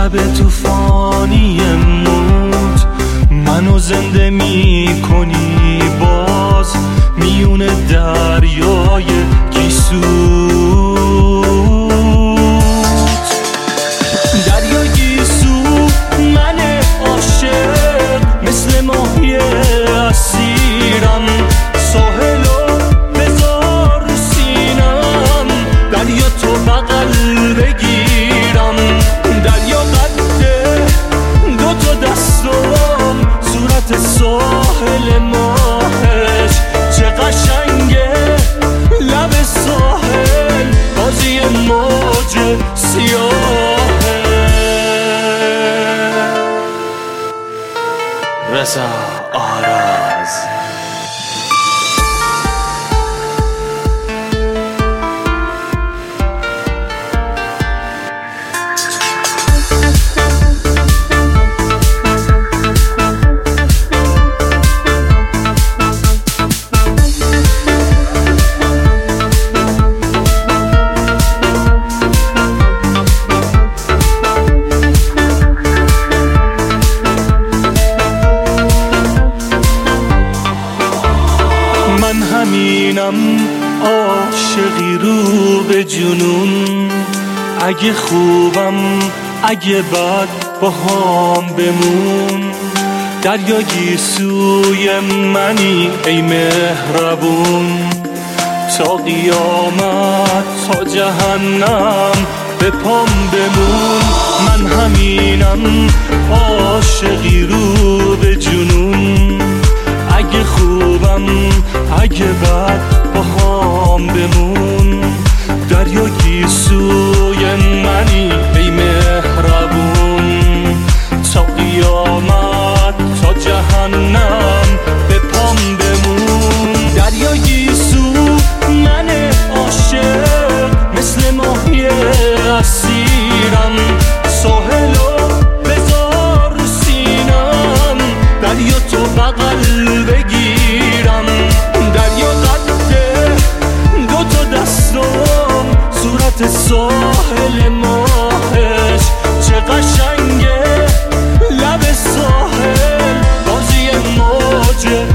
شب طوفانی موت منو زنده میکنی باز میون دریای گیسوت. دریا گیسو من عاشق مثل ماهی اسیرم، ساحلو بذار رو سینم، دریا تو بغل بگیرم. دریا قده دوتا دستم، صورت ساحل ماهش چه قشنگه، لب ساحل بازی موج سیاهه. رضا آراز. من همینم عاشقی رو به جنون، اگه خوبم اگه بد با هم بمون. دریا گیسوی منی ای مهربون، تا قیامت تا جهنم به پام بمون. من همینم عاشقی رو به جنون، اگه خوبم اگه بد با هم بمون. دریا گیسوی منی ای مهربون، تا قیامت تا جهنم به پام بمون. دریا گیسو من عاشق مثل ماهی اسیرم، ساحلو بذار رو سینم، دریا تو بغل بگیرم. دریا قده دوتا دستم، صورت ساحل ماهش چه قشنگه، لب ساحل بازی موج